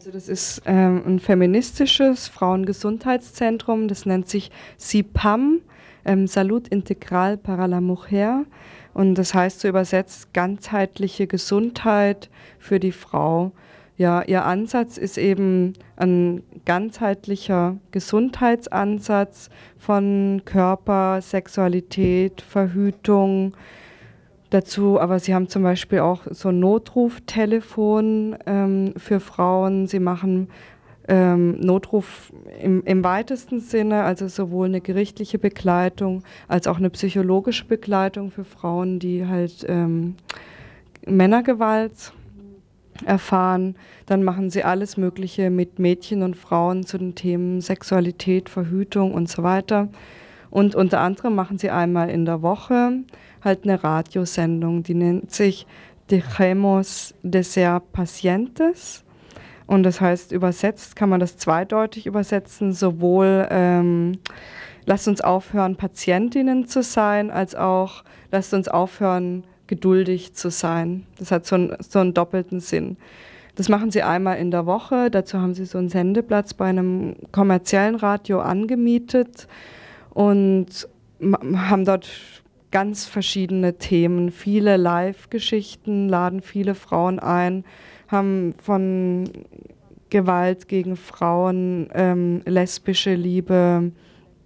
Also das ist ein feministisches Frauengesundheitszentrum, das nennt sich SIPAM, Salud Integral para la Mujer. Und das heißt so übersetzt ganzheitliche Gesundheit für die Frau. Ja, ihr Ansatz ist eben ein ganzheitlicher Gesundheitsansatz von Körper, Sexualität, Verhütung, dazu, aber sie haben zum Beispiel auch so ein Notruftelefon für Frauen. Sie machen Notruf im weitesten Sinne, also sowohl eine gerichtliche Begleitung als auch eine psychologische Begleitung für Frauen, die halt Männergewalt erfahren. Dann machen sie alles Mögliche mit Mädchen und Frauen zu den Themen Sexualität, Verhütung und so weiter. Und unter anderem machen sie einmal in der Woche halt eine Radiosendung, die nennt sich Dejemos de ser pacientes. Und das heißt, übersetzt kann man das zweideutig übersetzen, sowohl lasst uns aufhören, Patientinnen zu sein, als auch lasst uns aufhören, geduldig zu sein. Das hat so einen doppelten Sinn. Das machen sie einmal in der Woche. Dazu haben sie so einen Sendeplatz bei einem kommerziellen Radio angemietet und haben dort ganz verschiedene Themen, viele Live-Geschichten, laden viele Frauen ein, haben von Gewalt gegen Frauen, lesbische Liebe,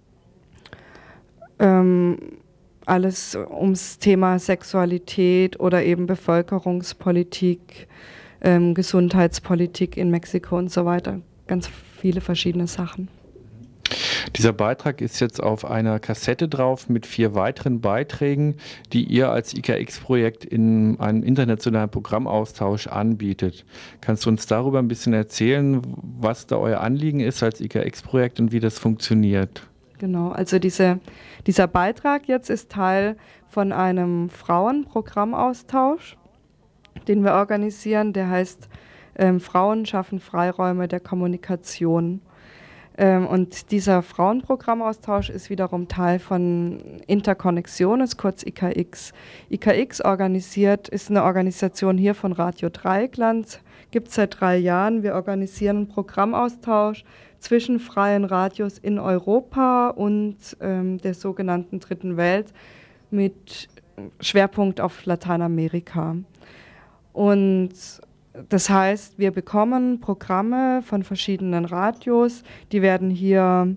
alles ums Thema Sexualität oder eben Bevölkerungspolitik, Gesundheitspolitik in Mexiko und so weiter. Ganz viele verschiedene Sachen. Dieser Beitrag ist jetzt auf einer Kassette drauf mit 4 weiteren Beiträgen, die ihr als IKX-Projekt in einem internationalen Programmaustausch anbietet. Kannst du uns darüber ein bisschen erzählen, was da euer Anliegen ist als IKX-Projekt und wie das funktioniert? Genau, also dieser Beitrag jetzt ist Teil von einem Frauenprogrammaustausch, den wir organisieren, der heißt Frauen schaffen Freiräume der Kommunikation. Und dieser Frauenprogrammaustausch ist wiederum Teil von Interkonnexiones, kurz IKX. IKX ist eine Organisation hier von Radio Dreieckland, gibt es seit 3 Jahren. Wir organisieren einen Programmaustausch zwischen freien Radios in Europa und der sogenannten Dritten Welt mit Schwerpunkt auf Lateinamerika. Und das heißt, wir bekommen Programme von verschiedenen Radios, die werden hier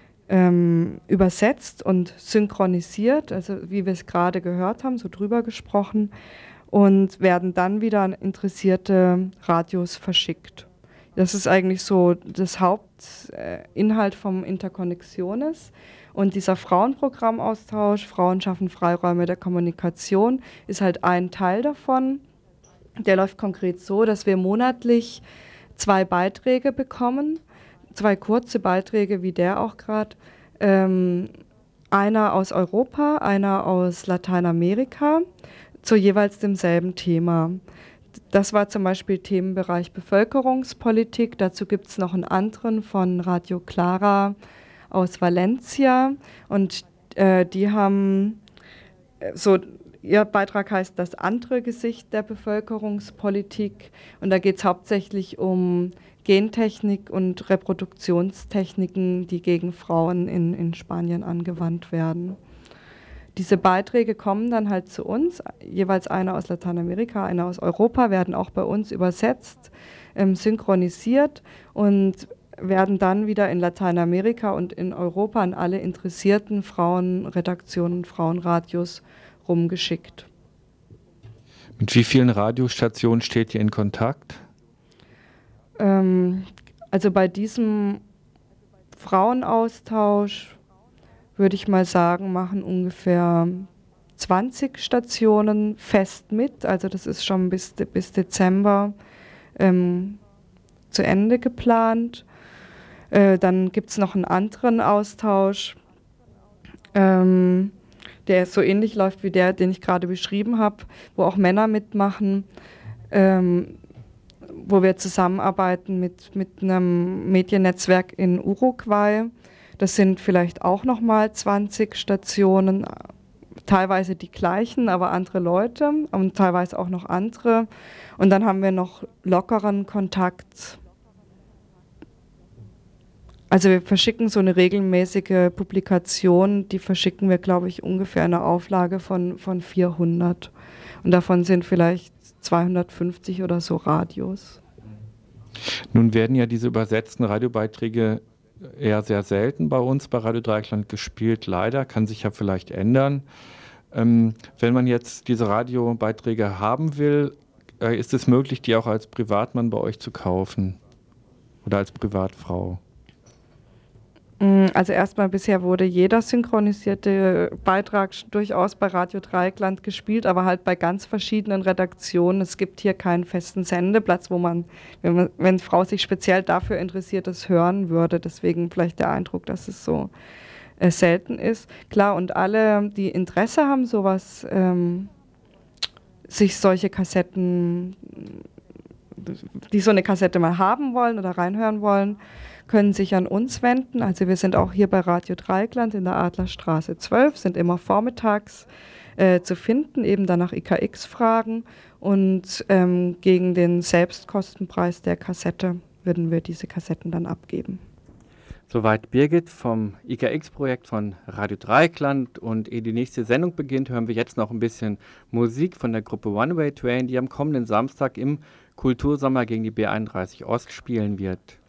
übersetzt und synchronisiert, also wie wir es gerade gehört haben, so drüber gesprochen, und werden dann wieder an interessierte Radios verschickt. Das ist eigentlich so das Hauptinhalt vom Interkonnexiones. Und dieser Frauenprogrammaustausch, Frauen schaffen Freiräume der Kommunikation, ist halt ein Teil davon. Der läuft konkret so, dass wir monatlich 2 Beiträge bekommen, 2 kurze Beiträge, wie der auch gerade. Einer aus Europa, einer aus Lateinamerika, zu jeweils demselben Thema. Das war zum Beispiel Themenbereich Bevölkerungspolitik. Dazu gibt es noch einen anderen von Radio Clara aus Valencia. Und die haben so... Ihr Beitrag heißt das andere Gesicht der Bevölkerungspolitik und da geht es hauptsächlich um Gentechnik und Reproduktionstechniken, die gegen Frauen in Spanien angewandt werden. Diese Beiträge kommen dann halt zu uns, jeweils einer aus Lateinamerika, einer aus Europa, werden auch bei uns übersetzt, synchronisiert und werden dann wieder in Lateinamerika und in Europa an alle interessierten Frauenredaktionen, Frauenradios rumgeschickt. Mit wie vielen Radiostationen steht ihr in Kontakt? Also bei diesem Frauenaustausch würde ich mal sagen, machen ungefähr 20 Stationen fest mit. Also das ist schon bis Dezember zu Ende geplant. Dann gibt es noch einen anderen Austausch, der so ähnlich läuft wie der, den ich gerade beschrieben habe, wo auch Männer mitmachen, wo wir zusammenarbeiten mit einem Mediennetzwerk in Uruguay. Das sind vielleicht auch nochmal 20 Stationen, teilweise die gleichen, aber andere Leute und teilweise auch noch andere. Und dann haben wir noch lockeren Kontakt Also wir verschicken so eine regelmäßige Publikation, die verschicken wir, glaube ich, ungefähr eine Auflage von 400. Und davon sind vielleicht 250 oder so Radios. Nun werden ja diese übersetzten Radiobeiträge eher sehr selten bei uns bei Radio Dreieckland gespielt. Leider, kann sich ja vielleicht ändern. Wenn man jetzt diese Radiobeiträge haben will, ist es möglich, die auch als Privatmann bei euch zu kaufen oder als Privatfrau? Also erstmal bisher wurde jeder synchronisierte Beitrag durchaus bei Radio Dreieckland gespielt, aber halt bei ganz verschiedenen Redaktionen. Es gibt hier keinen festen Sendeplatz, wo man, wenn Frau sich speziell dafür interessiert, das hören würde. Deswegen vielleicht der Eindruck, dass es so selten ist. Klar, und alle, die Interesse haben, sowas, sich solche Kassetten, die so eine Kassette mal haben wollen oder reinhören wollen, können sich an uns wenden. Also wir sind auch hier bei Radio Dreieckland in der Adlerstraße 12, sind immer vormittags zu finden, eben dann nach IKX fragen und gegen den Selbstkostenpreis der Kassette würden wir diese Kassetten dann abgeben. Soweit Birgit vom IKX-Projekt von Radio Dreieckland, und ehe die nächste Sendung beginnt, hören wir jetzt noch ein bisschen Musik von der Gruppe One Way Train, die am kommenden Samstag im Kultursommer gegen die B31 Ost spielen wird.